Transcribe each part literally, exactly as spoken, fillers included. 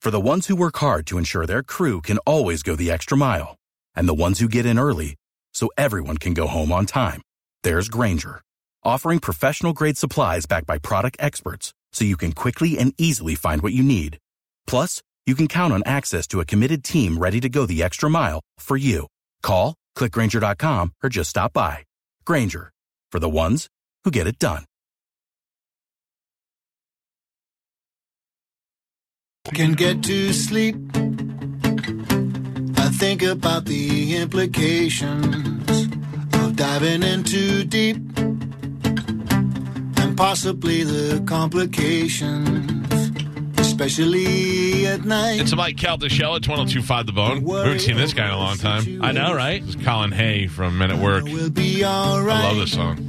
For the ones who work hard to ensure their crew can always go the extra mile, and the ones who get in early so everyone can go home on time, there's Grainger, offering professional-grade supplies backed by product experts so you can quickly and easily find what you need. Plus, you can count on access to a committed team ready to go the extra mile for you. Call, click Grainger dot com, or just stop by. Grainger, for the ones who get it done. Can get to sleep. I think about the implications of diving in too deep, and possibly the complications, especially at night. It's a Mike Calta show. It's one oh two point five The Bone. We haven't seen this guy in a long time. I know, right? This is Colin Hay from Men at Work. We'll be all right. I love this song.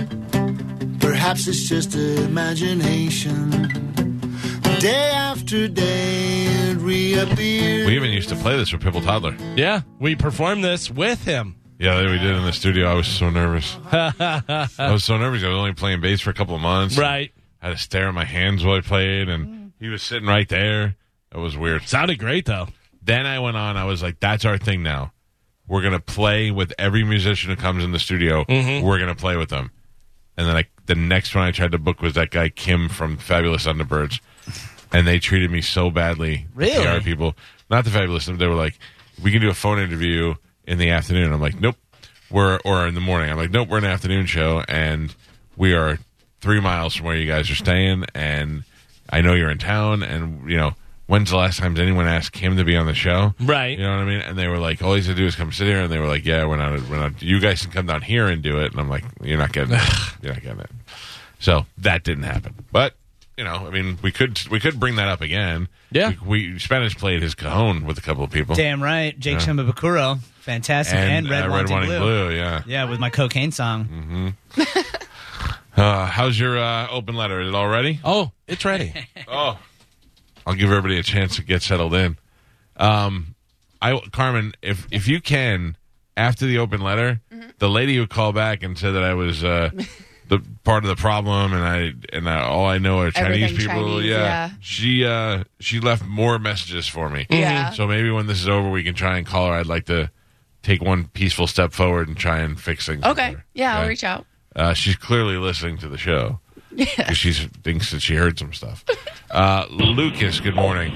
Perhaps it's just imagination. Day after day it reappears. We even used to play this for Pipple Toddler. Yeah, we performed this with him. Yeah, we did in the studio. I was so nervous. I was so nervous. I was only playing bass for a couple of months. Right. I had to stare at my hands while I played, and he was sitting right there. It was weird. Sounded great, though. Then I went on. I was like, that's our thing now. We're going to play with every musician who comes in the studio. Mm-hmm. We're going to play with them. And then I, the next one I tried to book was that guy Kim from Fabulous Thunderbirds. And they treated me so badly. Really? P R people. Not the Fabulous. They were like, we can do a phone interview in the afternoon. I'm like, nope. We're Or in the morning. I'm like, nope, we're an afternoon show. And we are three miles from where you guys are staying. And I know you're in town. And, you know, when's the last time anyone asked Kim to be on the show? Right. You know what I mean? And they were like, all he's to do is come sit here. And they were like, yeah, we're not, we're not. You guys can come down here and do it. And I'm like, you're not getting it. You're not getting it. So that didn't happen. But. You know, I mean, we could we could bring that up again. Yeah. We, we Spanish played his cajon with a couple of people. Damn right. Jake Yeah. Shimabukuro. Fantastic. And, And, Red uh, Wanting Red Wanting Blue. Blue, yeah. Yeah, with my cocaine song. Mm-hmm. uh, how's your uh, open letter? Is it all ready? Oh, it's ready. Oh. I'll give everybody a chance to get settled in. Um, I Carmen, if if you can, after the open letter, mm-hmm. the lady who called back and said that I was... Uh, the part of the problem, and I and I, all I know are Chinese Everything people. Chinese, yeah. yeah. she uh, she left more messages for me. Yeah. So maybe when this is over, we can try and call her. I'd like to take one peaceful step forward and try and fix things. Okay. with her. Yeah, Okay? I'll reach out. Uh, she's clearly listening to the show. Yeah. Because she thinks that she heard some stuff. Uh, Lucas, good morning.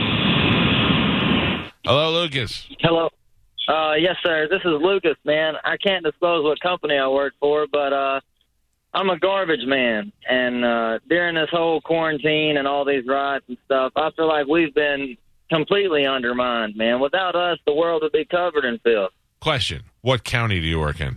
Hello, Lucas. Hello. Uh, yes, sir. This is Lucas, man. I can't disclose what company I work for, but uh, I'm a garbage man. And uh, during this whole quarantine and all these riots and stuff, I feel like we've been completely undermined, man. Without us, the world would be covered in filth. Question. What county do you work in?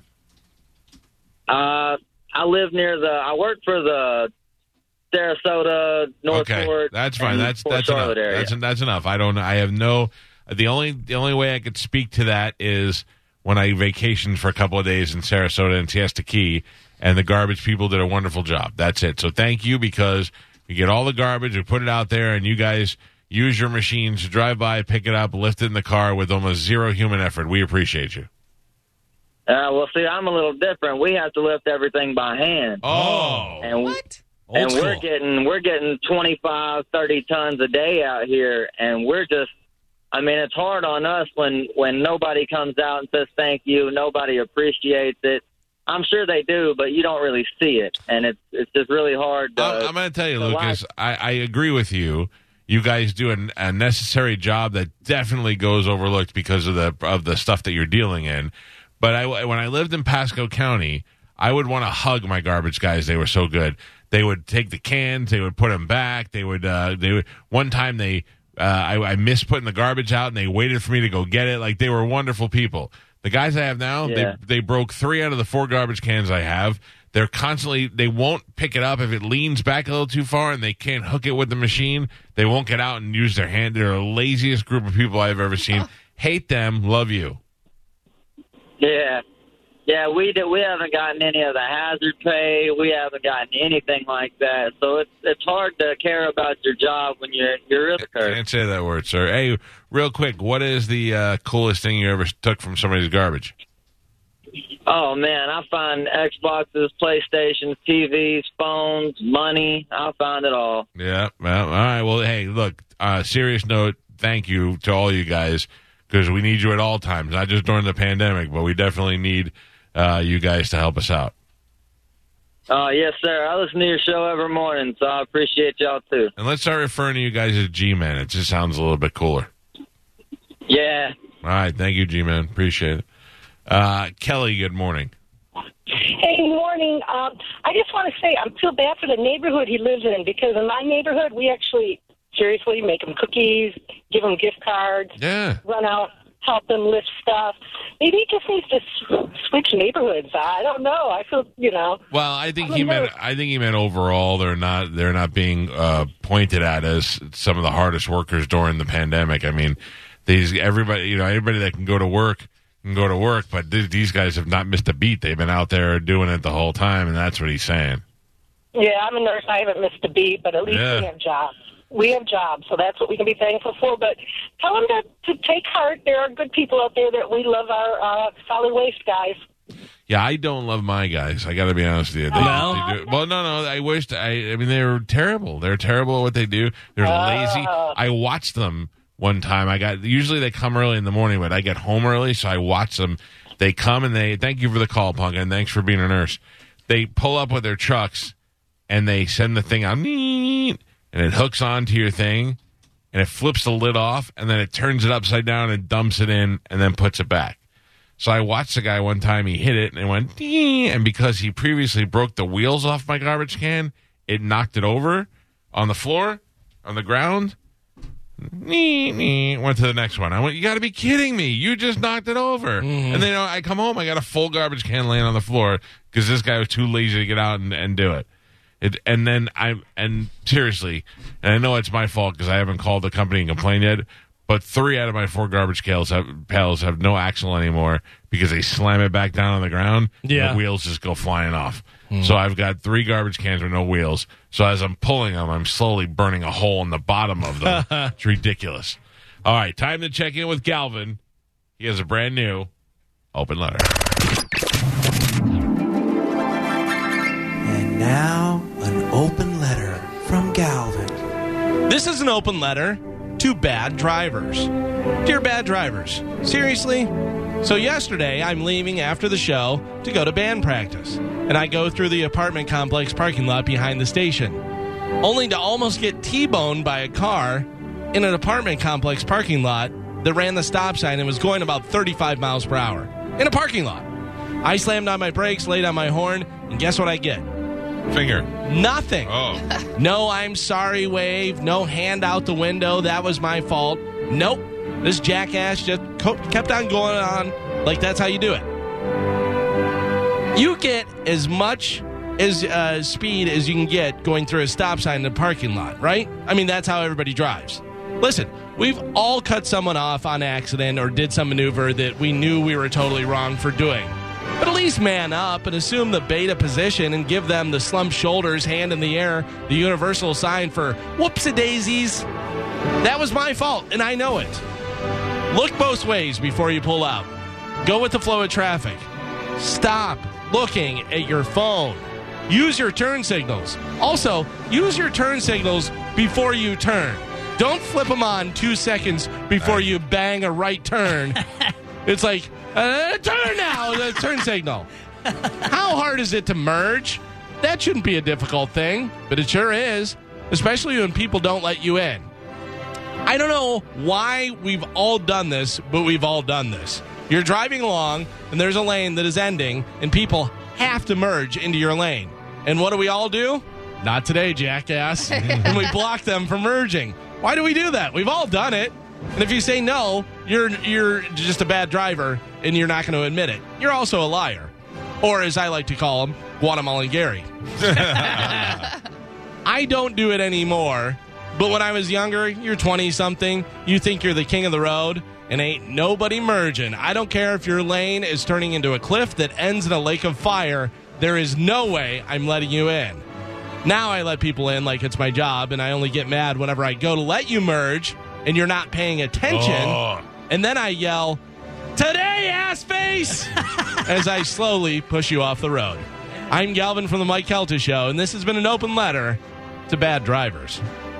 Uh, I live near the, I work for the Sarasota, North Okay, Port, that's fine. and That's Port that's enough. Charlotte area. That's that's enough. I don't. I have no. The only the only way I could speak to that is when I vacationed for a couple of days in Sarasota and Siesta Key, and the garbage people did a wonderful job. That's it. So thank you, because we get all the garbage, we put it out there, and you guys use your machines to drive by, pick it up, lift it in the car with almost zero human effort. We appreciate you. Uh, well, see, I'm a little different. We have to lift everything by hand. Oh, and What? Old and we're school. getting we're getting twenty-five, thirty tons a day out here, and we're just. I mean, it's hard on us when, when nobody comes out and says thank you. Nobody appreciates it. I'm sure they do, but you don't really see it, and it's it's just really hard. To, I'm, I'm going to tell you, to Lucas. watch. I, I agree with you. You guys do an, a necessary job that definitely goes overlooked because of the of the stuff that you're dealing in. But I, when I lived in Pasco County, I would want to hug my garbage guys. They were so good. They would take the cans, they would put them back. They would. Uh, they would. One time they. Uh, I, I missed putting the garbage out, and they waited for me to go get it. Like, they were wonderful people. The guys I have now, Yeah. they they broke three out of the four garbage cans I have. They're constantly, they won't pick it up if it leans back a little too far and they can't hook it with the machine. They won't get out and use their hand. They're the laziest group of people I've ever seen. Hate them, love you. Yeah, yeah, we do, we haven't gotten any of the hazard pay. We haven't gotten anything like that. So it's it's hard to care about your job when you're you're really hurt. Can't say that word, sir. Hey, real quick, what is the uh, coolest thing you ever took from somebody's garbage? Oh, man, I find Xboxes, PlayStations, T Vs, phones, money. I find it all. Yeah. Well, all right. Well, hey, look, uh, serious note, thank you to all you guys because we need you at all times, not just during the pandemic, but we definitely need uh, you guys to help us out. Uh, yes, sir. I listen to your show every morning, so I appreciate y'all, too. And let's start referring to you guys as G-Man. It just sounds a little bit cooler. Yeah. All right. Thank you, G-Man. Appreciate it. Uh, Kelly, good morning. Hey, morning. Um, I just want to say I feel bad for the neighborhood he lives in because in my neighborhood we actually seriously make him cookies, give him gift cards, Yeah. run out, help them lift stuff. Maybe he just needs to s- switch neighborhoods. I don't know. I feel, you know. Well, I think I'm he a meant. nerd. I think he meant overall. They're not. They're not being uh, pointed at as some of the hardest workers during the pandemic. I mean, these everybody. You know, everybody that can go to work can go to work, but th- these guys have not missed a beat. They've been out there doing it the whole time, and that's what he's saying. Yeah, I'm a nurse. I haven't missed a beat, but at least Yeah. we have jobs. We have jobs, so that's what we can be thankful for. But tell them to, to take heart. There are good people out there that we love our uh, solid waste guys. Yeah, I don't love my guys. I got to be honest with you. They, No? they do, well, no, no. I wished. I. I mean, they were terrible. They're terrible at what they do. They're lazy. I watched them one time. I got. Usually they come early in the morning, but I get home early, so I watch them. They come and they. Thank you for the call, Punk, and thanks for being a nurse. They pull up with their trucks, and they send the thing out, and it hooks onto your thing, and it flips the lid off, and then it turns it upside down and dumps it in, and then puts it back. So I watched the guy one time, he hit it, and it went, ding, and because he previously broke the wheels off my garbage can, it knocked it over on the floor, on the ground, went to the next one. I went, you got to be kidding me. You just knocked it over. Mm-hmm. And then you know, I come home, I got a full garbage can laying on the floor because this guy was too lazy to get out and, and do it. It, and then I and seriously, and I know it's my fault because I haven't called the company and complained yet, but three out of my four garbage pails have, pails have no axle anymore because they slam it back down on the ground. Yeah. And the wheels just go flying off. Mm. So I've got three garbage cans with no wheels. So as I'm pulling them, I'm slowly burning a hole in the bottom of them. It's ridiculous. All right, time to check in with Galvin. He has a brand new open letter. And now, an open letter from Galvin. This is an open letter to bad drivers. Dear bad drivers, seriously? So yesterday, I'm leaving after the show to go to band practice, and I go through the apartment complex parking lot behind the station, only to almost get T-boned by a car in an apartment complex parking lot that ran the stop sign and was going about thirty-five miles per hour in a parking lot. I slammed on my brakes, laid on my horn, and guess what I get? Finger. Nothing. Oh. No I'm sorry wave. No hand out the window. That was my fault. Nope. This jackass just co- kept on going on like that's how you do it. You get as much as uh, speed as you can get going through a stop sign in a parking lot, right? I mean, that's how everybody drives. Listen, we've all cut someone off on accident or did some maneuver that we knew we were totally wrong for doing. But at least man up and assume the beta position and give them the slumped shoulders, hand in the air, the universal sign for whoops-a-daisies. That was my fault, and I know it. Look both ways before you pull out. Go with the flow of traffic. Stop looking at your phone. Use your turn signals. Also, use your turn signals before you turn. Don't flip them on two seconds before you bang a right turn. It's like, uh, turn now, the turn signal. How hard is it to merge? That shouldn't be a difficult thing, but it sure is, especially when people don't let you in. I don't know why we've all done this, but we've all done this. You're driving along, and there's a lane that is ending, and people have to merge into your lane. And what do we all do? Not today, jackass. And we block them from merging. Why do we do that? We've all done it. And if you say no, you're you're just a bad driver, and you're not going to admit it. You're also a liar. Or, as I like to call him, Guatemalan Gary. I don't do it anymore. But when I was younger, you're twenty-something, you think you're the king of the road, and ain't nobody merging. I don't care if your lane is turning into a cliff that ends in a lake of fire. There is no way I'm letting you in. Now I let people in like it's my job, and I only get mad whenever I go to let you merge, and you're not paying attention. Oh. And then I yell, "Today, ass face!" as I slowly push you off the road. I'm Galvin from the Mike Kelta Show, and this has been an open letter to bad drivers.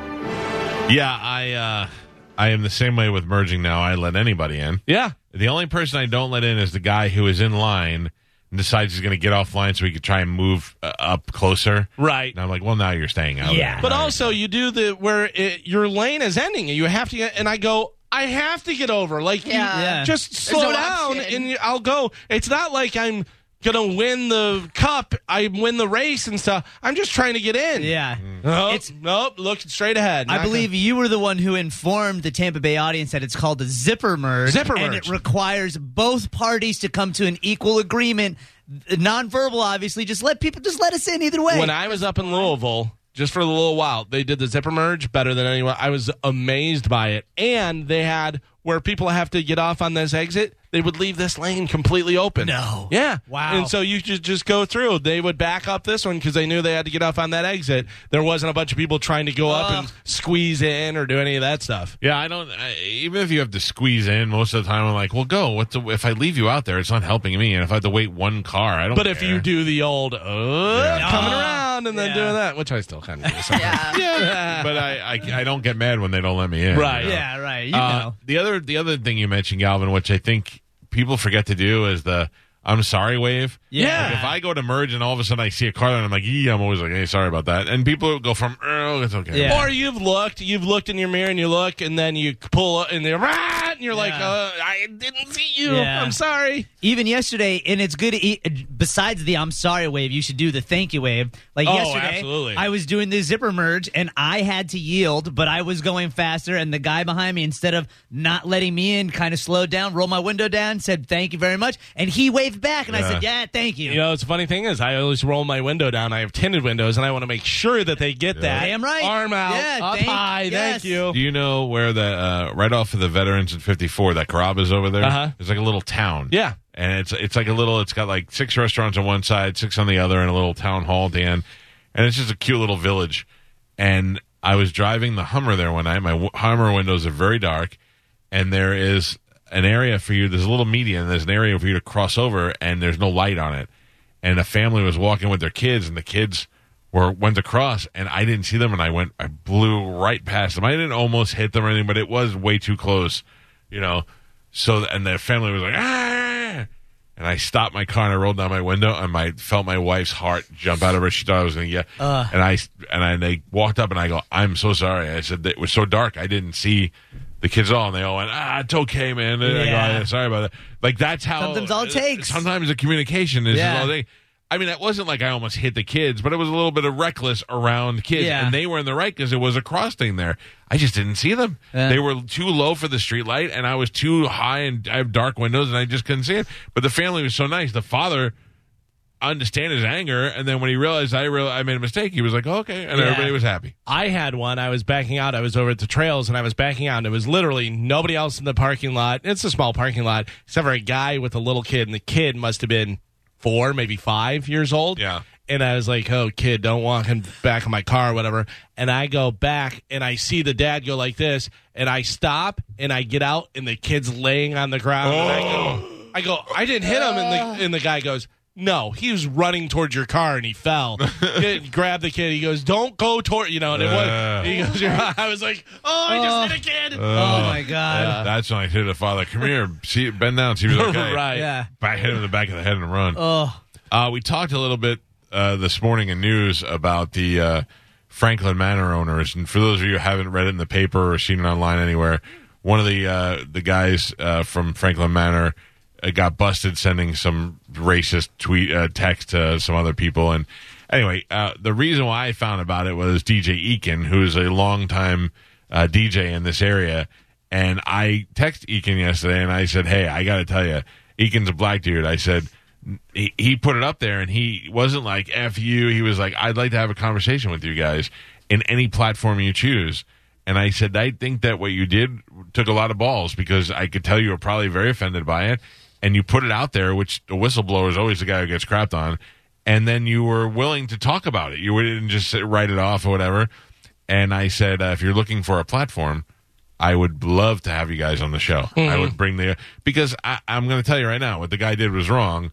Yeah, I uh, I am the same way with merging now. I let anybody in. Yeah. The only person I don't let in is the guy who is in line and decides he's going to get offline so he could try and move uh, up closer. Right. And I'm like, well, now you're staying out. Yeah. But also, you do the where it, your lane is ending, and you have to get, and I go, I have to get over. Like, you Yeah. just slow no down, option. and I'll go. It's not like I'm going to win the cup. I win the race and stuff. I'm just trying to get in. Yeah. Nope, It's- nope, look straight ahead. I Not believe gonna- you were the one who informed the Tampa Bay audience that it's called a zipper merge. Zipper And merge. it requires both parties to come to an equal agreement. Nonverbal, obviously. Just let people, just let us in either way. When I was up in Louisville, just for a little while, they did the zipper merge better than anyone. I was amazed by it. And they had where people have to get off on this exit, they would leave this lane completely open. No. Yeah. Wow. And so you just, just go through. They would back up this one because they knew they had to get off on that exit. There wasn't a bunch of people trying to go up and squeeze in or do any of that stuff. Yeah, I don't. I, even if you have to squeeze in, most of the time I'm like, well, go. What's the, if I leave you out there, it's not helping me. And if I have to wait one car, I don't. But if care. you do the old uh, coming Oh. around and then Yeah. doing that, which I still kind of do. sometimes. Yeah. yeah, but I, I I don't get mad when they don't let me in. Right. you know? Yeah, right. You Uh, know. the other the other thing you mentioned, Galvin, which I think people forget to do, is the I'm sorry wave. Yeah. Like if I go to merge and all of a sudden I see a car and I'm like, yeah, I'm always like, hey, sorry about that. And people go from, oh, it's okay. Yeah. Or you've looked, you've looked in your mirror and you look, and then you pull up and they're right, and you're like, Yeah. uh, I didn't see you. Yeah. I'm sorry. Even yesterday, and it's good. To eat, besides the "I'm sorry" wave, you should do the "thank you" wave. Like Oh, yesterday, absolutely. I was doing the zipper merge, and I had to yield, but I was going faster. And the guy behind me, instead of not letting me in, kind of slowed down, rolled my window down, said "thank you very much," and he waved back, and I Yeah. said, "Yeah, thank you." You know, it's the funny thing is, I always roll my window down. I have tinted windows, and I want to make sure that they get that. Damn right. Arm out, Yeah, up thank- high. yes. Thank you. Do you know where the uh, right off of the Veterans in fifty-four, that Carrabba's over there? Uh-huh. It's like a little town. Yeah. And it's it's like a little. It's got like six restaurants on one side, six on the other, and a little town hall at the end. And it's just a cute little village. And I was driving the Hummer there one night. My w- Hummer windows are very dark, and there is an area for you. There's a little median. There's an area for you to cross over, and there's no light on it. And a family was walking with their kids, and the kids were went across, and I didn't see them, and I went, I blew right past them. I didn't almost hit them or anything, but it was way too close, you know. So, and the family was like, ah! And I stopped my car and I rolled down my window, and I felt my wife's heart jump out of her. She thought I was going to get. Uh. And I and I they walked up, and I go, I'm so sorry. I said it was so dark, I didn't see the kids at all, and they all went, ah, it's okay, man. And I go, Yeah. "Yeah, sorry about that. Like that's how Sometimes all it takes. Sometimes the communication is Yeah. all they. I mean, it wasn't like I almost hit the kids, but it was a little bit of reckless around kids, Yeah. and they were in the right because it was a crossing there. I just didn't see them. Yeah. They were too low for the street light, and I was too high, and I have dark windows, and I just couldn't see it. But the family was so nice. The father understand his anger, and then when he realized I real I made a mistake, he was like, oh, okay, and Yeah. everybody was happy. I had one. I was backing out. I was over at the trails, and I was backing out, and it was literally nobody else in the parking lot. It's a small parking lot, except for a guy with a little kid, and the kid must have been four, maybe five years old. Yeah. And I was like, oh, kid, don't walk him back in my car or whatever. And I go back, and I see the dad go like this, and I stop, and I get out, and the kid's laying on the ground. And I go, I go, I didn't hit him. And the, and the guy goes, no, he was running towards your car, and he fell. He grabbed the kid. He goes, don't go toward, you know, and it Uh. was, he goes, you're, I was like, oh, I just hit a kid. Oh my God. That's when I hit the father. Come here, see, bend down, see if he's okay. Right. Yeah. I hit him in the back of the head and run. Oh. Uh, we talked a little bit uh, this morning in news about the uh, Franklin Manor owners, and for those of you who haven't read it in the paper or seen it online anywhere, one of the uh, the guys uh, from Franklin Manor uh, got busted sending some racist tweet uh, text to some other people. And anyway, uh, the reason why I found about it was D J Eakin, who's a longtime uh, D J in this area, and I texted Eakin yesterday, and I said, "Hey, I got to tell you, Eakin's a black dude." I said. He, he put it up there, and he wasn't like F you. He was like, I'd like to have a conversation with you guys in any platform you choose. And I said, I think that what you did took a lot of balls, because I could tell you were probably very offended by it. And you put it out there, which the whistleblower is always the guy who gets crapped on. And then you were willing to talk about it. You didn't just sit, write it off or whatever. And I said, uh, if you're looking for a platform, I would love to have you guys on the show. Mm-hmm. I would bring the, because I, I'm going to tell you right now, what the guy did was wrong.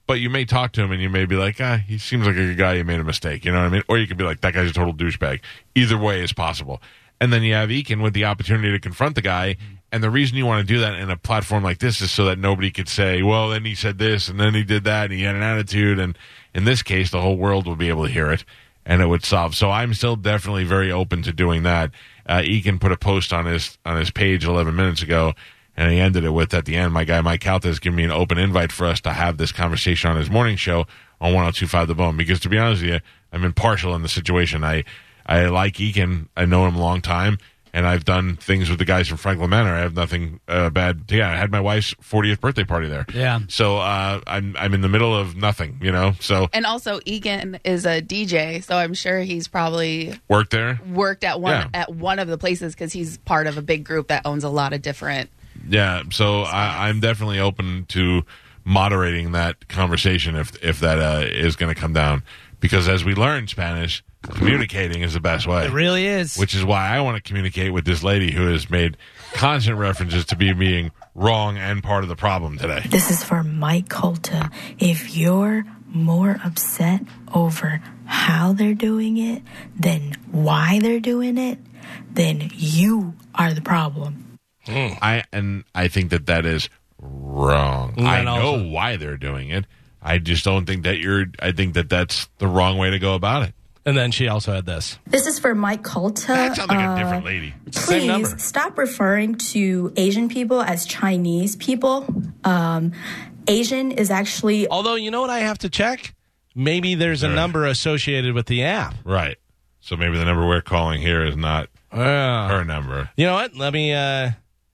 but you may talk to him and you may be like, ah, he seems like a good guy. He made a mistake. You know what I mean? Or you could be like, that guy's a total douchebag. Either way is possible. And then you have Eakin with the opportunity to confront the guy. And the reason you want to do that in a platform like this is so that nobody could say, well, then he said this and then he did that and he had an attitude. And in this case, the whole world would be able to hear it and it would solve. So I'm still definitely very open to doing that. Uh, Eakin put a post on his on his page eleven minutes ago, and he ended it with, at the end, my guy Mike Calta has given me an open invite for us to have this conversation on his morning show on one oh two point five The Bone. Because to be honest with you, I'm impartial in the situation. I, I like Eakin. I know him a long time, and I've done things with the guys from Franklin Manor. I have nothing uh, bad. Yeah, I had my wife's fortieth birthday party there. Yeah. So uh, I'm I'm in the middle of nothing, you know. So And also, Eakin is a D J, so I'm sure he's probably worked there. worked at one Yeah. at one of the places because he's part of a big group that owns a lot of different. Yeah, so I, I'm definitely open to moderating that conversation if if that uh, is going to come down. Because as we learn Spanish, communicating is the best way. It really is. Which is why I want to communicate with this lady who has made constant references to me being wrong and part of the problem today. This is for Mike Colta. If you're more upset over how they're doing it than why they're doing it, then you are the problem. Mm. I and I think that that is wrong. And I know also- why they're doing it. I just don't think that you're. I think that that's the wrong way to go about it. And then she also had this. This is for Mike Colta. That sounds like Uh, a different lady. Same number. Please stop referring to Asian people as Chinese people. Um, Asian is actually. Although, you know what I have to check? Maybe there's a Right. number associated with the app. Right. So maybe the number we're calling here is not Uh, her number. You know what? Let me. Uh,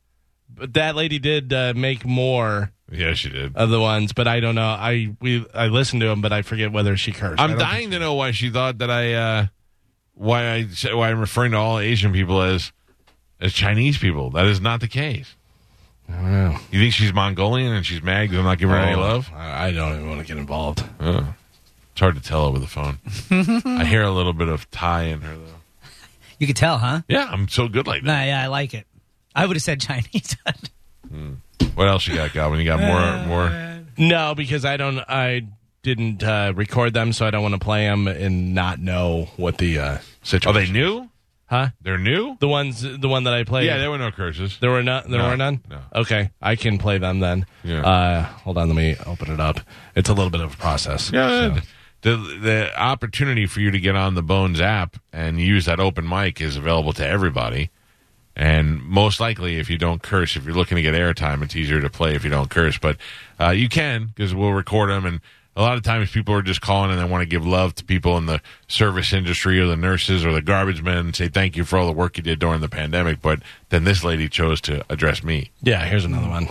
but that lady did uh, make more Yeah, she did. of the ones, but I don't know. I we I listened to them, but I forget whether she cursed. I I'm don't dying to know why she thought that I, uh, why I, said- why I'm referring to all Asian people as, as Chinese people. That is not the case. think- I don't know. You think she's Mongolian and she's mad because I'm not giving her any Oh, love? I I don't even want to get involved. Oh. It's hard to tell over the phone. I hear a little bit of Thai in her, though. You could tell, huh? Yeah, I'm so good like Nah, that. yeah, I like it. I would have said Chinese. What else you got, Galvin? You got more? more? No, because I don't. I didn't uh, record them, so I don't want to play them and not know what the uh, Are situation. they new? Huh? They're new? The ones, the one that I played. Yeah, there were no curses. There were none. There No, were none. no. Okay, I can play them then. Yeah. Uh, hold on, let me open it up. It's a little bit of a process. Yeah, so. the the opportunity for you to get on the Bones app and use that open mic is available to everybody. And most likely, if you don't curse, if you're looking to get airtime, it's easier to play if you don't curse. But uh, you can, because we'll record them. And a lot of times people are just calling and they want to give love to people in the service industry or the nurses or the garbage men and say thank you for all the work you did during the pandemic. But then this lady chose to address me. Yeah, here's another one.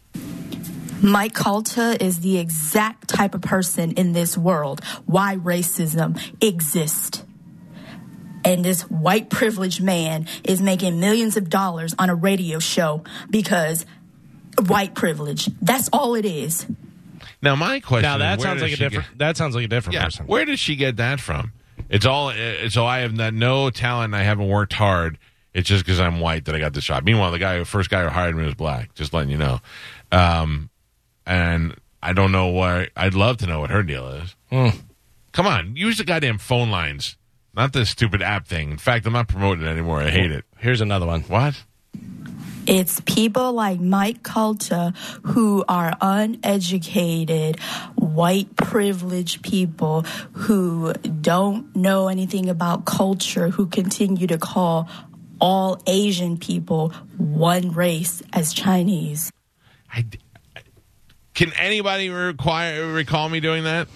Mike Colta is the exact type of person in this world why racism exists. And this white privileged man is making millions of dollars on a radio show because white privilege. That's all it is. Now, my question Now is, that where sounds does like a she different. get- That sounds like a different Yeah, person. where does she get that from? It's all uh, so I have not, no talent. And I haven't worked hard. It's just because I'm white that I got this job. Meanwhile, the guy, first guy who hired me was black. Just letting you know. Um, and I don't know why. I'd love to know what her deal is. Mm. Come on, use the goddamn phone lines, not this stupid app thing. In fact, I'm not promoting it anymore. I hate it. Here's another one. What? It's people like Mike Colta who are uneducated, white privileged people who don't know anything about culture, who continue to call all Asian people one race as Chinese. I, can anybody require recall me doing that?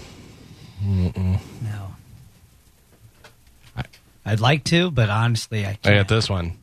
No. I, I'd like to, but honestly, I I can't. got this one.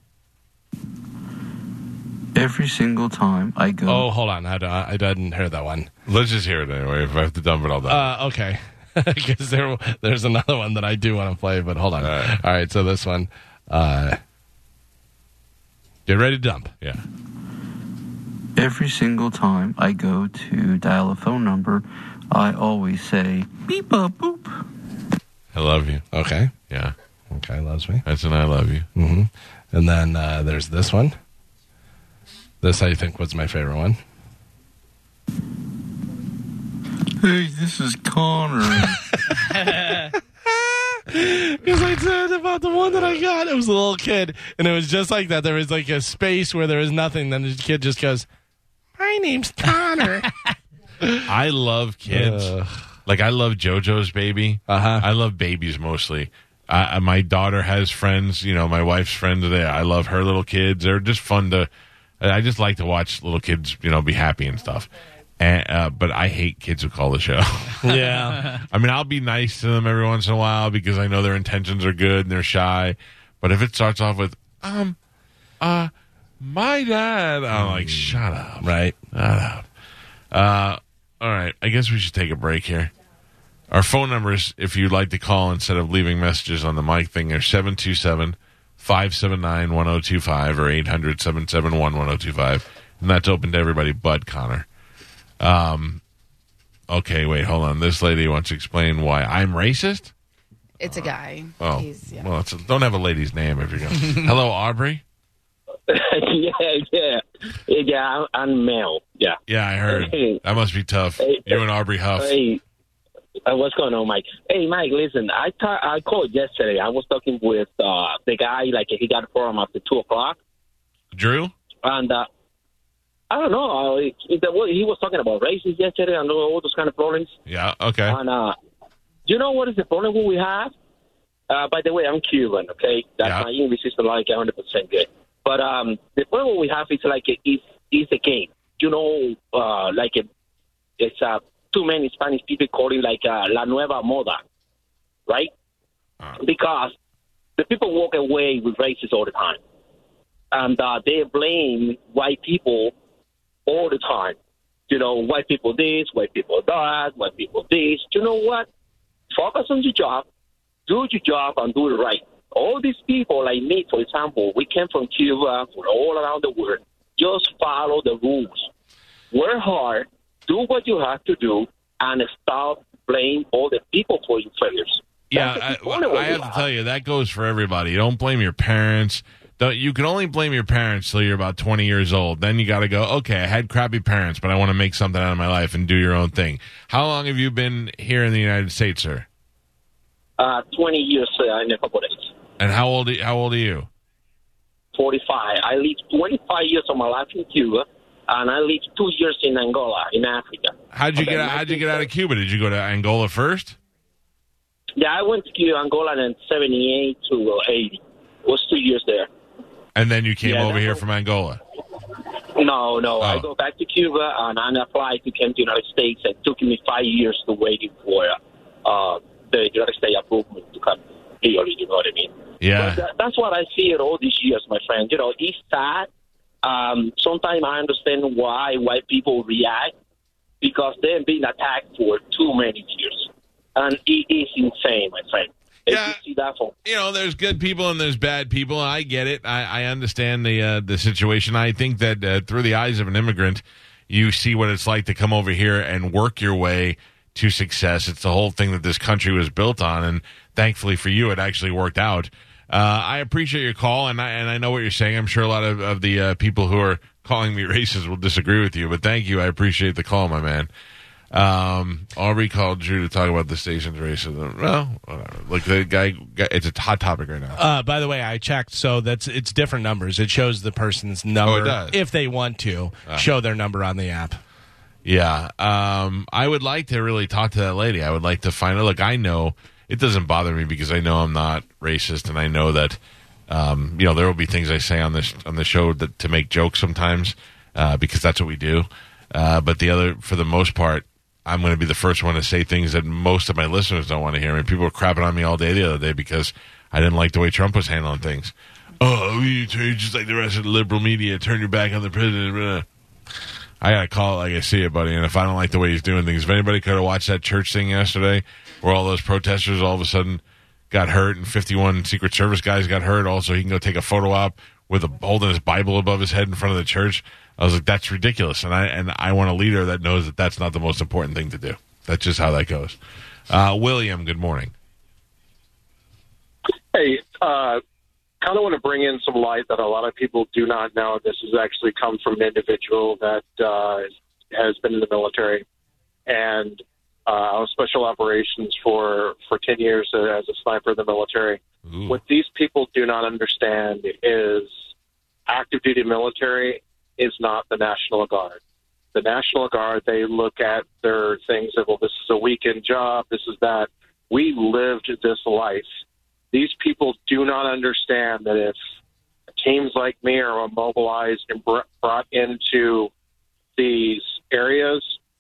Every single time I go. Oh, hold on. I, don't- I didn't hear that one. Let's just hear it anyway. If I have to dump it all down. Uh, okay. Because there, there's another one that I do want to play, but hold on. All right. All right, so this one. Uh, get ready to dump. Yeah. Every single time I go to dial a phone number, I always say beep up boop. I love you. Okay. Yeah. Okay, loves me. That's an I love you. Mm-hmm. And then uh, there's this one. This, I think, was my favorite one. Hey, this is Connor. Because I said about the one that I got, it was a little kid, and it was just like that. There was like a space where there was nothing. Then the kid just goes, "My name's Connor." I love kids. Uh, like I love JoJo's baby. Uh-huh. I love babies mostly. I, my daughter has friends. You know, my wife's friends are there. I love her little kids. They're just fun to. I just like to watch little kids, you know, be happy and stuff. And, uh, but I hate kids who call the show. Yeah. I mean, I'll be nice to them every once in a while because I know their intentions are good and they're shy. But if it starts off with, um, uh, my dad, I'm like, shut up. Right. Shut up. Uh, all right. I guess we should take a break here. Our phone numbers, if you'd like to call instead of leaving messages on the mic thing, are seven two seven, five seven nine, one oh two five or eight hundred, seven seven one, one oh two five. And that's open to everybody but Connor. Um, okay, wait, hold on. This lady wants to explain why I'm racist? It's a guy. Oh, He's, yeah. well, it's a, don't have a lady's name if you're going to. Hello, Aubrey? yeah, yeah. Yeah, I'm male. Yeah. Yeah, I heard. Hey. That must be tough. Hey. You and Aubrey Huff. Hey, uh, what's going on, Mike? Hey, Mike, listen, I ta- I called yesterday. I was talking with uh, the guy, like, he got a program after two o'clock. Drew? And, uh, I don't know. Uh, it, it, he was talking about races yesterday and all those kind of problems. Yeah, okay. And uh, do you know what is the problem we have? Uh, by the way, I'm Cuban, okay? That's Yeah. my English is like one hundred percent good. But um, the problem we have is like is is the game. You know, uh, like a, it's uh, too many Spanish people calling like uh, La Nueva Moda, right? Uh. Because the people walk away with races all the time. And uh, they blame white people all the time. You know, white people this, white people that, white people this. You know what? Focus on your job, do your job, and do it right. All these people, like me, for example, we came from Cuba, from all around the world. Just follow the rules. Work hard, do what you have to do, and stop blaming all the people for your failures. Yeah, I, I have to tell you, that goes for everybody. You don't blame your parents. Don't, you can only blame your parents till you're about twenty years old. Then you got to go, okay, I had crappy parents, but I want to make something out of my life and do your own thing. How long have you been here in the United States, sir? Uh, twenty years uh, in a couple of days. And how old, how old are you? forty-five. I lived twenty-five years of my life in Cuba, and I lived two years in Angola, in Africa. How'd you Okay, get out, how'd you get out of Cuba? Did you go to Angola first? Yeah, I went to Cuba, Angola in seventy-eight to eighty. It was two years there. And then you came Yeah, over that here was- from Angola? No, no. I Oh. go back to Cuba, and I applied to come to the United States. It took me five years to waiting for uh, the United States approval to come here, you know what I mean? Yeah. But that, that's what I see it all these years, my friend. You know, it's sad. Um, sometimes I understand why white people react, because they've been attacked for too many years. And it is insane, my friend. Yeah. You see that from You know, there's good people and there's bad people. I get it. I, I understand the uh, the situation. I think that uh, through the eyes of an immigrant, you see what it's like to come over here and work your way to success. It's the whole thing that this country was built on, and thankfully for you, it actually worked out. Uh, I appreciate your call, and I, and I know what you're saying. I'm sure a lot of, of the uh, people who are calling me racist will disagree with you, but thank you. I appreciate the call, my man. Um, Aubrey called Drew to talk about the station's racism. Well, whatever. Look, the guy, guy, it's a hot topic right now. Uh, by the way, I checked, so that's it's different numbers. It shows the person's number Oh, it does? if they want to Ah. show their number on the app. Yeah. Um, I would like to really talk to that lady. I would like to find out. Look, I know it doesn't bother me because I know I'm not racist, and I know that, um, you know, there will be things I say on this on the show that to make jokes sometimes, uh, because that's what we do. Uh, but the other, for the most part, I'm going to be the first one to say things that most of my listeners don't want to hear. I mean, people were crapping on me all day the other day because I didn't like the way Trump was handling things. Oh, you turn just like the rest of the liberal media, turn your back on the president. Blah. I got to call it like I see it, buddy. And if I don't like the way he's doing things, if anybody could have watched that church thing yesterday where all those protesters all of a sudden got hurt and fifty-one Secret Service guys got hurt, also he can go take a photo op with a, holding his Bible above his head in front of the church. I was like, that's ridiculous. And I and I want a leader that knows that that's not the most important thing to do. That's just how that goes. Uh, William, good morning. Hey, uh, kind of want to bring in some light that a lot of people do not know. This has actually come from an individual that uh, has been in the military. And Uh, I was special operations for, for ten years as a sniper in the military. Ooh. What these people do not understand is active duty military is not the National Guard. The National Guard, they look at their things of, well, this is a weekend job, this is that. We lived this life. These people do not understand that if teams like me are mobilized and br- brought into these areas,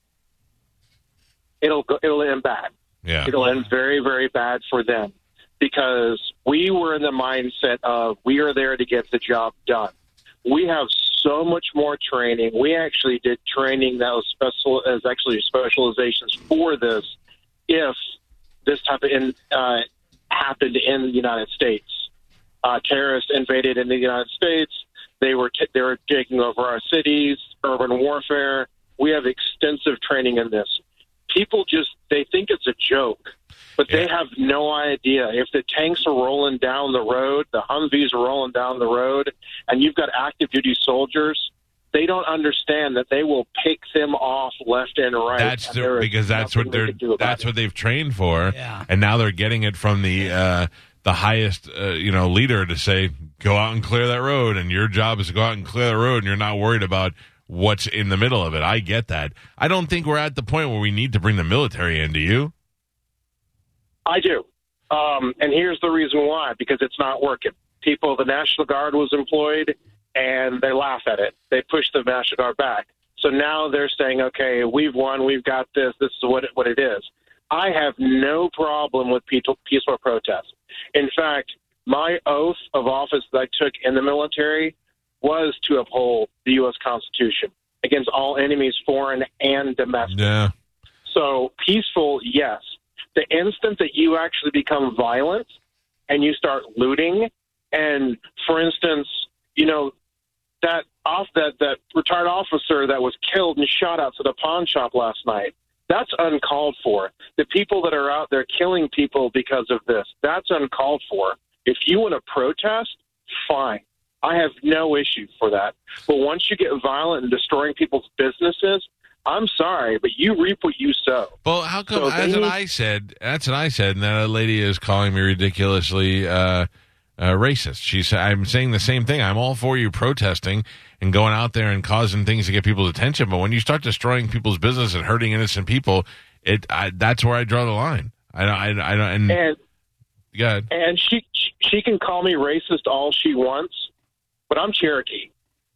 it'll go, it'll end bad. Yeah. It'll end very, very bad for them because we were in the mindset of we are there to get the job done. We have so much more training. We actually did training that was special, as actually specializations for this if this type of in, uh, happened in the United States. Uh, terrorists invaded in the United States. They were t- they were taking over our cities, urban warfare. We have extensive training in this. People just, they think it's a joke, but yeah. they have no idea. If the tanks are rolling down the road, the Humvees are rolling down the road, and you've got active duty soldiers, they don't understand that they will pick them off left and right. That's and the, because that's what they're that's it. what they've trained for, yeah. and now they're getting it from the uh, the highest uh, you know leader to say, go out and clear that road, and your job is to go out and clear the road, and you're not worried about what's in the middle of it. I get that. I don't think we're at the point where we need to bring the military in. Do you? I do. Um, and here's the reason why, because it's not working. People, the National Guard was employed, and they laugh at it. They push the National Guard back. So now they're saying, okay, we've won, we've got this, this is what it, what it is. I have no problem with peaceful, peaceful protest. In fact, my oath of office that I took in the military was to uphold the U S Constitution against all enemies, foreign and domestic. Yeah. So peaceful, yes. The instant that you actually become violent and you start looting, and for instance, you know, that off that, that retired officer that was killed and shot outside the pawn shop last night, that's uncalled for. The people that are out there killing people because of this, that's uncalled for. If you want to protest, fine. I have no issue for that. But once you get violent and destroying people's businesses, I'm sorry, but you reap what you sow. Well, how come, so that's they, what I said, that's what I said, and that lady is calling me ridiculously uh, uh, racist. She said, I'm saying the same thing. I'm all for you protesting and going out there and causing things to get people's attention, but when you start destroying people's business and hurting innocent people, it I, that's where I draw the line. I don't, I, I don't, and, and, go ahead. And she, she can call me racist all she wants, but I'm Cherokee.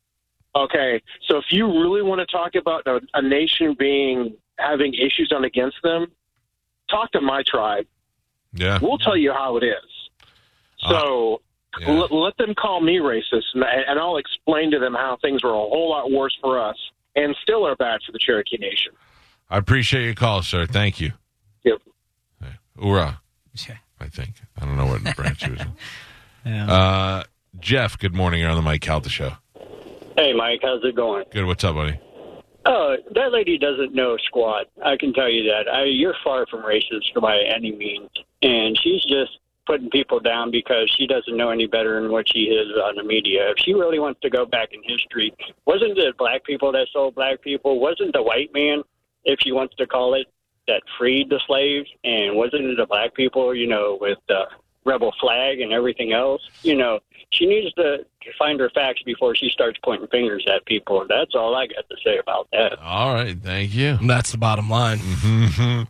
Okay, so if you really want to talk about a, a nation being having issues on against them, talk to my tribe. Yeah, we'll tell you how it is. So uh, yeah. l- let them call me racist, and, and I'll explain to them how things are a whole lot worse for us and still are bad for the Cherokee Nation. I appreciate your call, sir. Thank you. Yep. Hey, hoorah. Yeah. I think. I don't know what branch he was in. Yeah. Uh, Jeff, good morning. You're on the Mike Calta Show. Hey, Mike. How's it going? Good. What's up, buddy? Oh, that lady doesn't know squat. I can tell you that. I, you're far from racist by any means. And she's just putting people down because she doesn't know any better than what she is on the media. If she really wants to go back in history, wasn't it black people that sold black people? Wasn't the white man, if she wants to call it, that freed the slaves? And wasn't it the black people, you know, with the rebel flag and everything else? You know, she needs to find her facts before she starts pointing fingers at people. That's all I got to say about that. All right. Thank you. That's the bottom line. Mm-hmm.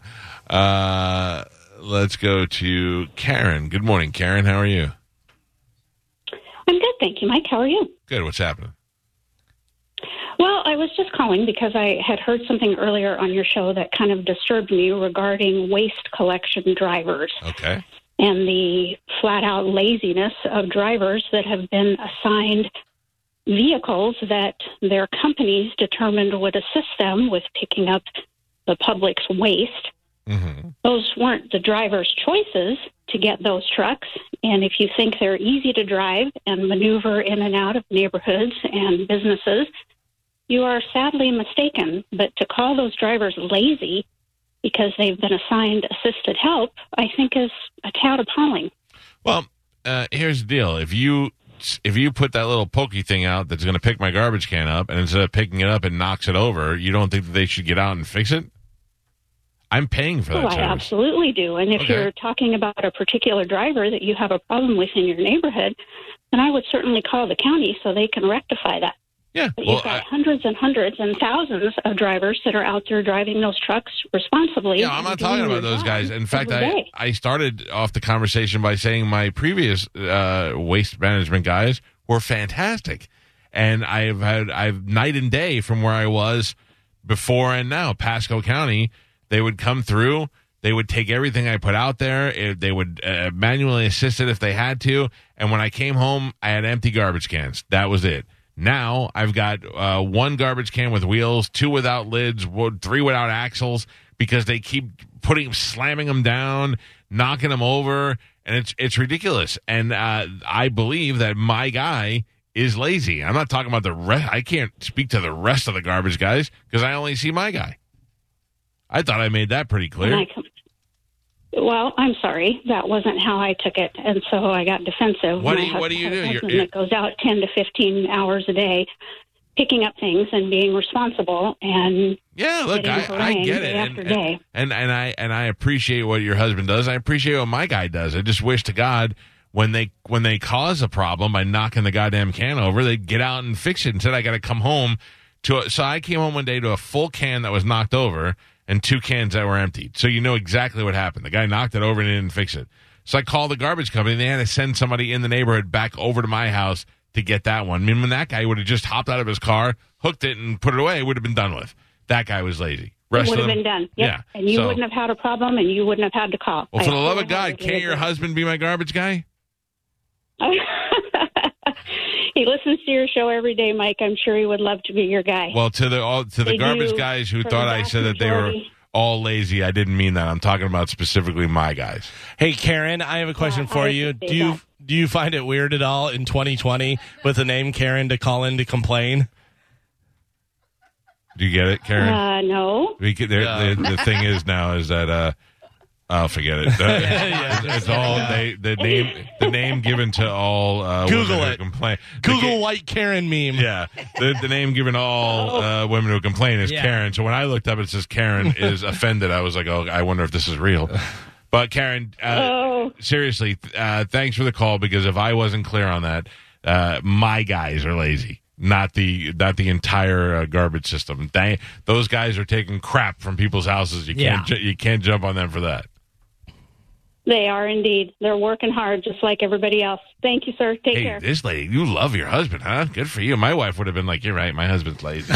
Uh, let's go to Karen. Good morning, Karen. How are you? I'm good, thank you, Mike. How are you? Good. What's happening? Well, I was just calling because I had heard something earlier on your show that kind of disturbed me regarding waste collection drivers. Okay. And the flat-out laziness of drivers that have been assigned vehicles that their companies determined would assist them with picking up the public's waste. Mm-hmm. Those weren't the driver's choices to get those trucks. And if you think they're easy to drive and maneuver in and out of neighborhoods and businesses, you are sadly mistaken. But to call those drivers lazy because they've been assigned assisted help, I think is a tad appalling. Well, uh, here's the deal. If you if you put that little pokey thing out that's going to pick my garbage can up, and instead of picking it up, it knocks it over, you don't think that they should get out and fix it? I'm paying for that Oh, I service. absolutely do. And if Okay. you're talking about a particular driver that you have a problem with in your neighborhood, then I would certainly call the county so they can rectify that. Yeah. But Well, you've got I- hundreds and hundreds and thousands of drivers that are out there driving those trucks responsibly. Yeah, I'm not and talking doing about their those guys. job In fact, every I, day. I started off the conversation by saying my previous uh, waste management guys were fantastic. And I've had I've night and day from where I was before and now. Pasco County, they would come through. They would take everything I put out there. It, they would uh, manually assist it if they had to. And when I came home, I had empty garbage cans. That was it. Now I've got uh, one garbage can with wheels, two without lids, one- three without axles, because they keep putting, slamming them down, knocking them over, and it's it's ridiculous. And uh, I believe that my guy is lazy. I'm not talking about the rest. I can't speak to the rest of the garbage guys because I only see my guy. I thought I made that pretty clear. And I com- well, I'm sorry. That wasn't how I took it. And so I got defensive. What do My you- what do you husband- do? You're- husband you're- that goes out ten to fifteen hours a day picking up things and being responsible and Yeah, look, getting I, I harangued get day it, after and, day. and and I and I appreciate what your husband does. I appreciate what my guy does. I just wish to God when they when they cause a problem by knocking the goddamn can over, they get out and fix it. Instead, I got to come home to. A, so I came home one day to a full can that was knocked over and two cans that were emptied. So you know exactly what happened. The guy knocked it over and he didn't fix it. So I called the garbage company. And they had to send somebody in the neighborhood back over to my house to get that one. I mean, when that guy would have just hopped out of his car, hooked it, and put it away, it would have been done with. That guy was lazy. It Rest would of have them- been done. Yep. Yeah. And you So- wouldn't have had a problem and you wouldn't have had to call. Well, for I the love of God, wholeheartedly can't your agree. husband be my garbage guy? He listens to your show every day, Mike. I'm sure he would love to be your guy. Well, to the all to the They garbage do, guys who for thought the I vast said that they were majority. all lazy, I didn't mean that. I'm talking about specifically my guys. Hey, Karen, I have a question Yeah, for I you. appreciate Do you that. do you find it weird at all in twenty twenty with the name Karen to call in to complain? Do you get it, Karen? Uh, no. We could, there, No. the, the thing is now is that uh, I'll forget it. Yeah, it's, it's all they, the name the name given to all uh, Google women who it. complain. The Google ga- white Karen meme. Yeah, the, the name given to all uh, women who complain is Yeah. Karen. So when I looked up, it says Karen is offended. I was like, oh, I wonder if this is real. But Karen, uh, Oh. seriously, uh, thanks for the call, because if I wasn't clear on that, uh, my guys are lazy, not the not the entire uh, garbage system. They, those guys are taking crap from people's houses. You can't ju- you can't jump on them for that. They are indeed. They're working hard just like everybody else. Thank you, sir. Take Hey, care. this lady, you love your husband, huh? Good for you. My wife would have been like, "You're right, my husband's lazy."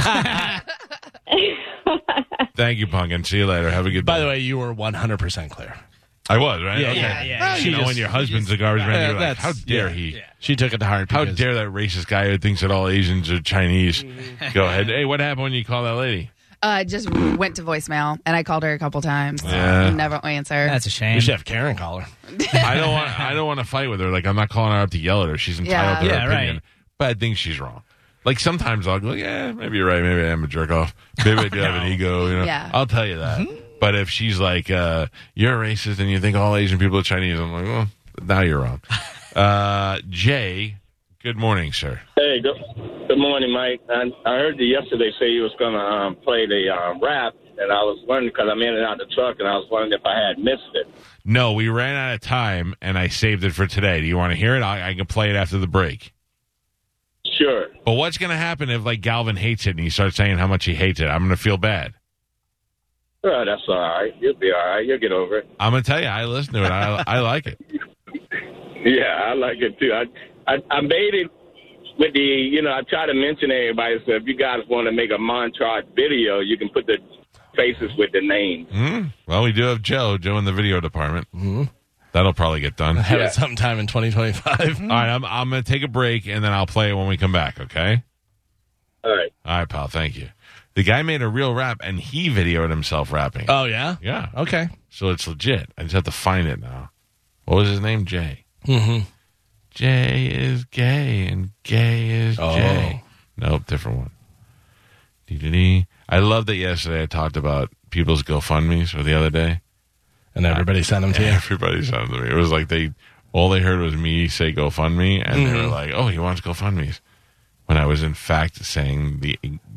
Thank you, Punkin. See you later. Have a good. By day. the way, you were one hundred percent clear. I was right. Yeah, Okay. yeah, yeah. Well, She you know, just- when your she husband's just- a garbage man, Yeah, you're like, that's- how dare yeah, he? yeah. She took it to heart. How because- dare that racist guy who thinks that all Asians are Chinese? Go ahead. Hey, what happened when you call that lady? Uh, just went to voicemail, and I called her a couple times. Yeah. Never answer. That's a shame. You should have Karen call her. I don't want. I don't want to fight with her. Like, I'm not calling her up to yell at her. She's entitled to Yeah. her Yeah, opinion. right. But I think she's wrong. Like, sometimes I'll go, yeah, maybe you're right. Maybe I am a jerk off. Maybe I do have an ego. You know, Yeah. I'll tell you that. But if she's like, uh, you're a racist and you think all Asian people are Chinese, I'm like, well, now you're wrong. Uh, Jay, good morning, sir. Hey, good, good morning, Mike. I, I heard you yesterday say you was going to um, play the um, rap, and I was wondering, because I'm in and out the truck, and I was wondering if I had missed it. No, we ran out of time, and I saved it for today. Do you want to hear it? I, I can play it after the break. Sure. But what's going to happen if, like, Galvin hates it and he starts saying how much he hates it? I'm going to feel bad. Oh, that's all right. You'll be all right. You'll get over it. I'm going to tell you, I listen to it. I, I like it. Yeah, I like it, too. I, I, I made it with the, you know, I try to mention everybody, so if you guys want to make a montage video, you can put the faces with the names. Mm. Well, we do have Joe, Joe in the video department. Mm-hmm. That'll probably get done. Have Yeah. it sometime in twenty twenty-five. All right, I'm, I'm going to take a break, and then I'll play it when we come back, okay? All right. All right, pal, thank you. The guy made a real rap, and he videoed himself rapping. Oh, yeah? Yeah. Okay. So it's legit. I just have to find it now. What was his name? Jay. Mm-hmm. Jay is gay, and gay is Oh. Jay. Nope, different one. Dee-dee-dee. I love that yesterday I talked about people's GoFundMes, or the other day. And everybody sent them to you? Everybody sent them to me. It was like they, all they heard was me say GoFundMe, and they were Mhm. like, oh, he wants GoFundMes. When I was in fact saying the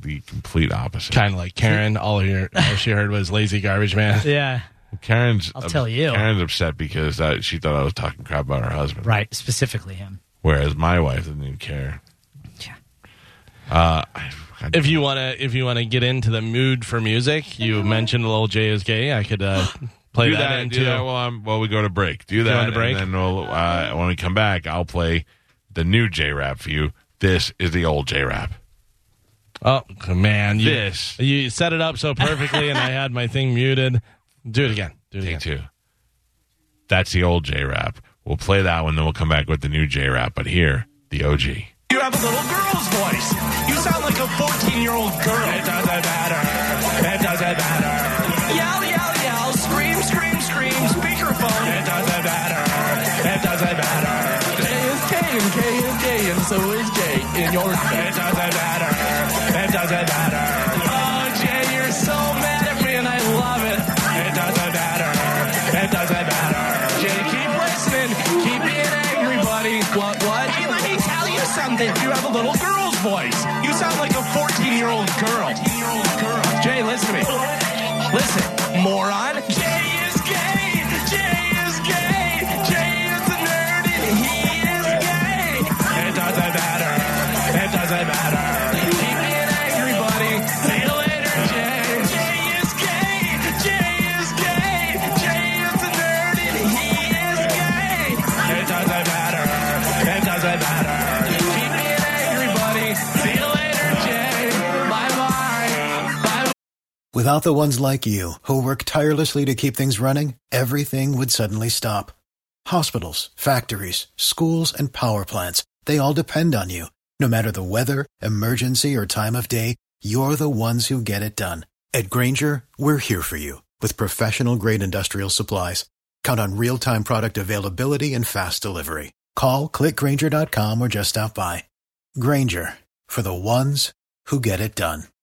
the complete opposite. Kind of like Karen. All, her, all she heard was lazy garbage man. Yeah. Karen's. I'll tell you. Karen's upset because uh, she thought I was talking crap about her husband. Right, specifically him. Whereas my wife didn't even care. Yeah. Uh, I, I If you want to, if you want to get into the mood for music, you mentioned a little Jay is Gay. I could uh, play do that, that into. Do that while, I'm, while we go to break. Do that, to break? and then we'll, uh, when we come back, I'll play the new J-Rap for you. This is the old J-Rap. Oh man, you, this you set it up so perfectly, and I had my thing muted. Do it again. Do it Take again. two. That's the old J-Rap. We'll play that one, then we'll come back with the new J-Rap. But here, the O G. You have a little girl's voice. You sound like a fourteen-year-old girl. It doesn't matter. It doesn't matter. Yell, yell, yell. Scream, scream, scream. Speakerphone. It doesn't matter. It doesn't matter. J is K and K is gay and so is J in your It doesn't matter. It doesn't matter. Oh, Jay, you're so mad at me and I love it. It doesn't matter. It doesn't matter. Jay, keep listening. Keep being angry, buddy. What, what? Hey, let me tell you something. You have a little girl's voice. You sound like a fourteen-year-old girl. Jay, listen to me. Listen, moron. Jay is gay. Jay is gay. Jay is a nerd and he is gay. It doesn't matter. It doesn't matter. Keep being angry, buddy. See you later, Jay. Jay is gay. Jay is gay. Jay is a nerd and he is gay. It doesn't matter. It doesn't matter. Keep being angry, buddy. See you later, Jay. Bye-bye. Bye. Without the ones like you, who work tirelessly to keep things running, everything would suddenly stop. Hospitals, factories, schools, and power plants, they all depend on you. No matter the weather, emergency, or time of day, you're the ones who get it done. At Grainger, we're here for you with professional-grade industrial supplies. Count on real-time product availability and fast delivery. Call, click Grainger dot com, or just stop by. Grainger, for the ones who get it done.